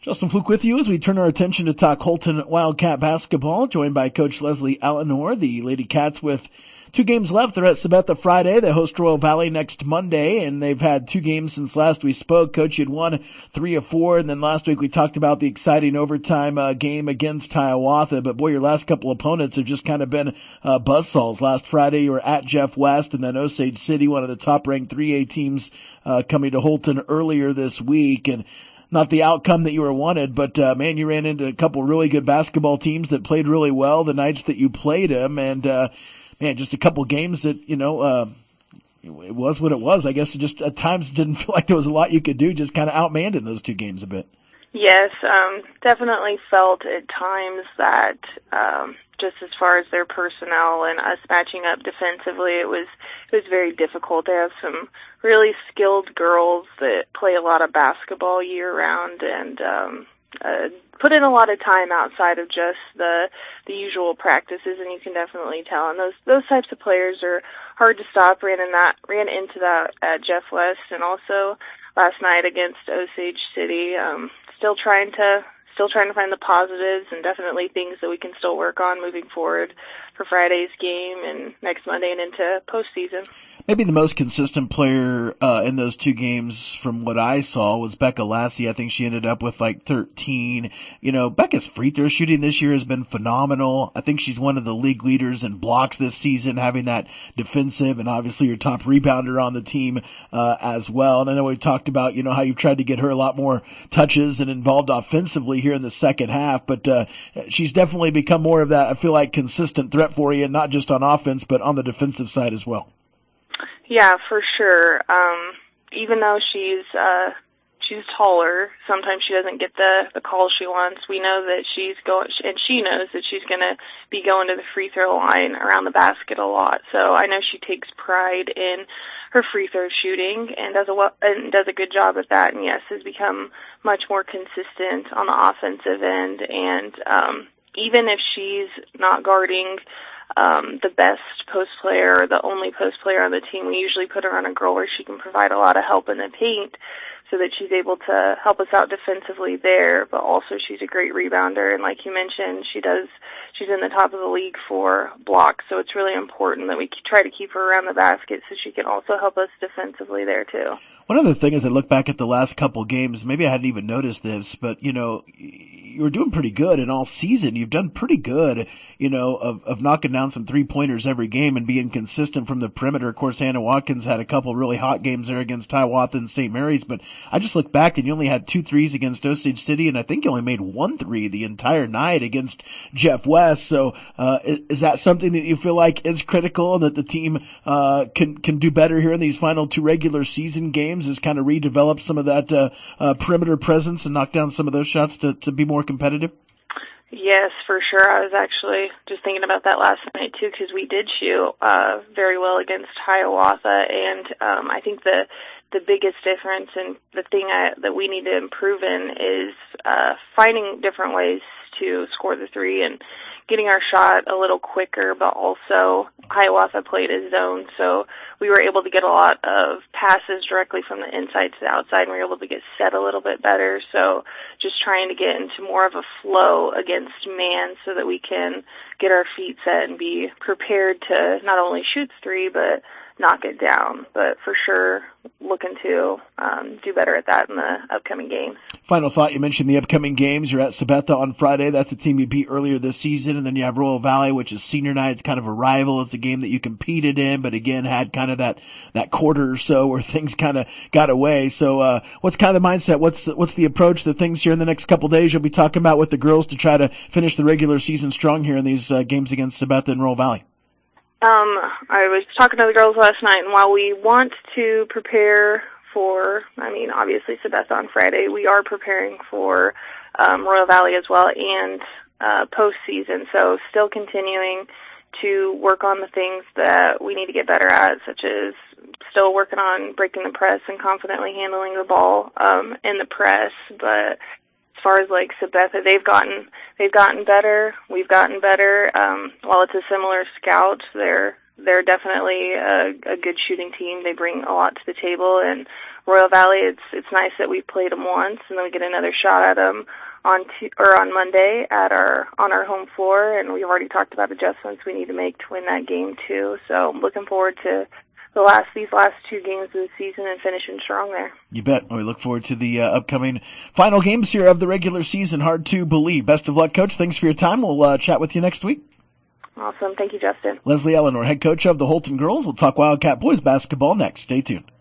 Justin Fluke with you as we turn our attention to talk Holton Wildcat basketball, joined by Coach Leslie Allenor. The Lady Cats with 2 games left. They're at Sabetha Friday. They host Royal Valley next Monday, and they've had 2 games since last we spoke. Coach, you'd won 3 of 4, and then last week we talked about the exciting overtime game against Hiawatha. But boy, your last couple opponents have just kind of been buzzsaws. Last Friday you were at Jeff West, and then Osage City, one of the top-ranked 3A teams, coming to Holton earlier this week. And not the outcome that you were wanted, but man, you ran into a couple really good basketball teams that played really well the nights that you played them, and man, just a couple games that it was what it was. I guess it just at times didn't feel like there was a lot you could do. Just kind of outmanned in those 2 games a bit. Yes, definitely felt at times that just as far as their personnel and us matching up defensively, it was very difficult. They have some really skilled girls that play a lot of basketball year-round and put in a lot of time outside of just the usual practices, and you can definitely tell. And those types of players are hard to stop. Ran into that at Jeff West, and also last night against Osage City. Still trying to find the positives and definitely things that we can still work on moving forward for Friday's game and next Monday and into postseason. Maybe the most consistent player in those 2 games from what I saw was Becca Lassie. I think she ended up with like 13. You know, Becca's free throw shooting this year has been phenomenal. I think she's one of the league leaders in blocks this season, having that defensive and obviously your top rebounder on the team as well. And I know we've talked about, how you've tried to get her a lot more touches and involved offensively here in the second half, but she's definitely become more of that, I feel like, consistent threat for you, not just on offense, but on the defensive side as well. Yeah, for sure. Even though she's taller, sometimes she doesn't get the calls she wants. We know that she knows that she's going to be going to the free throw line around the basket a lot. So I know she takes pride in her free throw shooting and does a good job at that. And yes, has become much more consistent on the offensive end. And even if she's not guarding the best post player or the only post player on the team, we usually put her on a girl where she can provide a lot of help in the paint so that she's able to help us out defensively there, but also she's a great rebounder, and like you mentioned, she's in the top of the league for blocks, so it's really important that we try to keep her around the basket so she can also help us defensively there too. One other thing as I look back at the last couple games, maybe I hadn't even noticed this, but, you were doing pretty good in all season. You've done pretty good, of knocking down some 3-pointers every game and being consistent from the perimeter. Of course, Anna Watkins had a couple really hot games there against Hiawatha and St. Mary's, but I just look back and you only had 2 threes against Osage City, and I think you only made 1 3 the entire night against Jeff West. So is that something that you feel like is critical and that the team can do better here in these final 2 regular season games, is kind of redevelop some of that perimeter presence and knock down some of those shots to be more competitive? Yes, for sure. I was actually just thinking about that last night too, because we did shoot very well against Hiawatha, and I think the biggest difference and the thing that we need to improve in is finding different ways to score the 3 and getting our shot a little quicker, but also Hiawatha played a zone, so we were able to get a lot of passes directly from the inside to the outside, and we were able to get set a little bit better. So just trying to get into more of a flow against man so that we can get our feet set and be prepared to not only shoot 3, but knock it down. But for sure, looking to do better at that in the upcoming games. Final thought, you mentioned the upcoming games. You're at Sabetha on Friday. That's a team you beat earlier this season. And then you have Royal Valley, which is senior night. It's kind of a rival. It's a game that you competed in, but again, had kind of that quarter or so where things kind of got away. So what's kind of the mindset? What's the approach, the things here in the next couple of days you'll be talking about with the girls to try to finish the regular season strong here in these games against Sabetha and Royal Valley? I was talking to the girls last night, and while we want to prepare for, obviously Sabetha on Friday, we are preparing for Royal Valley as well and postseason, so still continuing to work on the things that we need to get better at, such as still working on breaking the press and confidently handling the ball in the press, but as far as like Sabetha, they've gotten better. We've gotten better. While it's a similar scout, they're definitely a good shooting team. They bring a lot to the table, and Royal Valley, it's nice that we played them once, and then we get another shot at them on Monday on our home floor, and we've already talked about adjustments we need to make to win that game too. So I'm looking forward to these last 2 games of the season and finishing strong there. You bet. We look forward to the upcoming final games here of the regular season. Hard to believe. Best of luck, Coach. Thanks for your time. We'll chat with you next week. Awesome. Thank you, Justin. Leslie Eleanor, head coach of the Holton Girls. We'll talk Wildcat boys basketball next. Stay tuned.